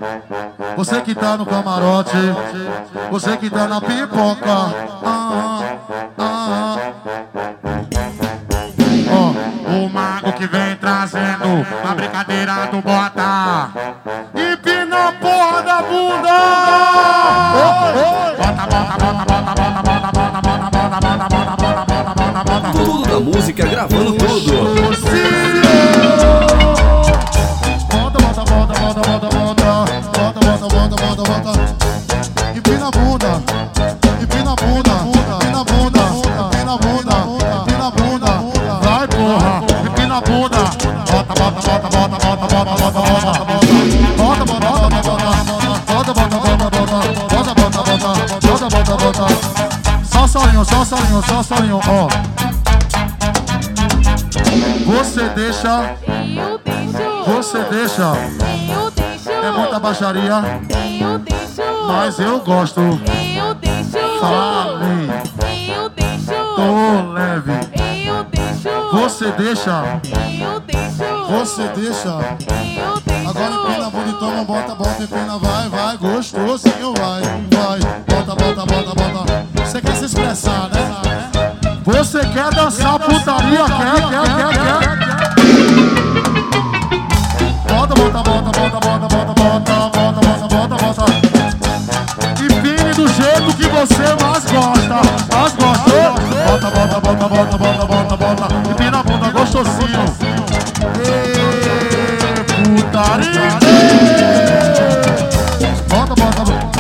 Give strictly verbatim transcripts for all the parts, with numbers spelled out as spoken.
Você que tá no camarote, você que tá na pipoca. Ah, ah, oh, o mago que vem trazendo a brincadeira do bota. Empina a porra da bunda. Bota, bota, bota, bota, bota, bota, bota, bota, bota, bota, bota, bota, bota, bota, bota. Tudo da música gravando tudo. Bota, bota, bota, bota, bota, bota, bota, bota, bota, bota, bota. Empina a bunda, empina a bunda, empina a bunda, empina a bunda, empina a bunda. Vai, porra, empina a bunda. Bota, bota, bota, bota, bota, bota, bota, bota, bota, bota. Bota, bota, bota, bota, bota, bota, bota, bota, bota, bota, bota, bota. Só solinho, só solinho, só solinho, ó. Você deixa, Eu deixo, você deixa. eu deixo, É muita baixaria, eu deixo, mas eu gosto. eu deixo, Fale, eu deixo, tô leve. eu deixo, Você deixa, eu deixo, você deixa. eu deixo. Agora empina a bunda e toma, bota, bota, empina, vai, vai, gostosinho, vai, vai. Bota, bota, bota, bota. Você quer se expressar, né? Você quer dançar putaria, quer, quer, quer, quer. Bota, bota, bota, bota, bota, bota, bota, bota, bota, bota, bota. Empine do jeito que você mais gosta, mais gosta. Bota, bota, bota, bota, bota, bota, bota. Empina a bunda gostosinho. Ê, putaria. Bota, bota, bota.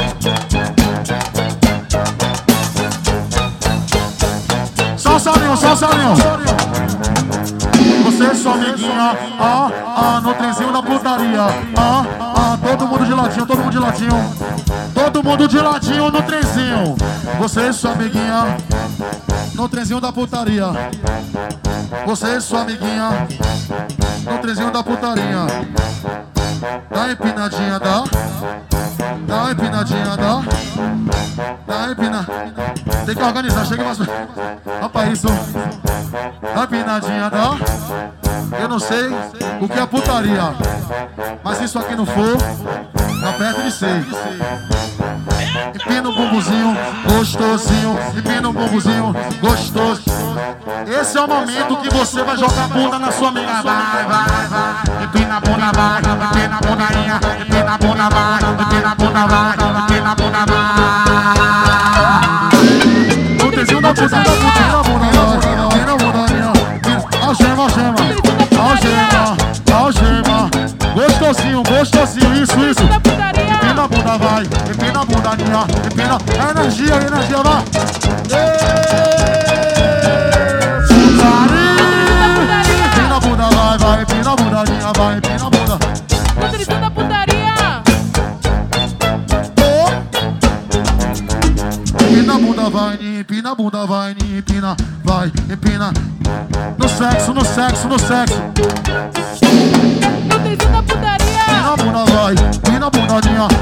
Só solinho, só solinho. Você e sua amiguinha, ah, ah, no trenzinho da putaria. Ah, ah, todo mundo de ladinho, todo mundo de ladinho. Todo mundo de ladinho no trenzinho. Você e sua amiguinha, no trenzinho da putaria. Você e sua amiguinha, no trenzinho da putaria. Dá empinadinha, dá. Dá empinadinha, dá. Dá empina. Tem que organizar, chega mais. Rapaz, isso. Dá empinadinha, dá. Eu não sei o que é putaria, mas se isso aqui não for, tá perto de ser. Empina o bumbuzinho, gostosinho. Empina o bumbuzinho, gostoso. Esse é o momento que você vai jogar bunda na sua amiga. Vai, vai, vai. Empina a bunda, vai. Empina a bundainha. Empina a bunda, vai. Empina a bunda, vai. Empina a bunda, vai. O tezinho da puta, empina a bunda, vai. Empina a bundainha. Algema, algema. Algema, algema. Gostosinho, gostosinho. Isso, isso. Empina a bunda, vai. Empina a bundainha. Empina. Energia, energia, vai. Empina a bunda, vai, vai. Empina a bundainha, vai. Empina a bunda. Motorista da putaria. Empina a bunda, vai. Empina a bunda, vai. Empina, vai. Empina. No sexo, no sexo, no sexo. Motorista da putaria. Empina a bunda, vai. Empina a bundadinha.